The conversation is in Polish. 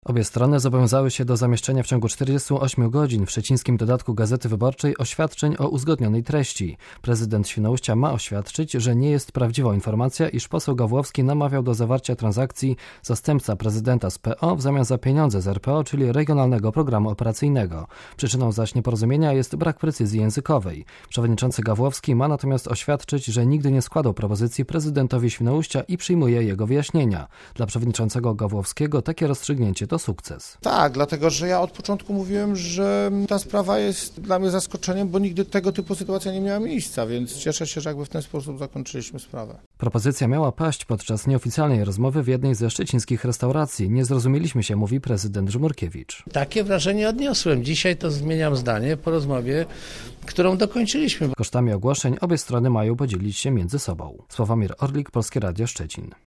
Obie strony zobowiązały się do zamieszczenia w ciągu 48 godzin w szczecińskim dodatku Gazety Wyborczej oświadczeń o uzgodnionej treści. Prezydent Świnoujścia ma oświadczyć, że nie jest prawdziwą informacja, iż poseł Gawłowski namawiał do zawarcia transakcji zastępca prezydenta z PO w zamian za pieniądze z RPO, czyli Regionalnego Programu Operacyjnego. Przyczyną zaś nieporozumienia jest brak precyzji językowej. Przewodniczący Gawłowski ma natomiast oświadczyć, że nigdy nie składał propozycji prezydentowi Świnoujścia i przyjmuje jego wyjaśnienia. Dla przewodniczącego Gawłowskiego takie rozstrzygnięcie to sukces. Tak, dlatego że ja od początku mówiłem, że ta sprawa jest dla mnie zaskoczeniem, bo nigdy tego typu sytuacja nie miała miejsca, więc cieszę się, że jakby w ten sposób zakończyliśmy sprawę. Propozycja miała paść podczas nieoficjalnej rozmowy w jednej ze szczecińskich restauracji. Nie zrozumieliśmy się, mówi prezydent Żmurkiewicz. Takie wrażenie odniosłem. Dzisiaj to zmieniam zdanie po rozmowie, którą dokończyliśmy. Kosztami ogłoszeń obie strony mają podzielić się między sobą. Sławomir Orlik, Polskie Radio Szczecin.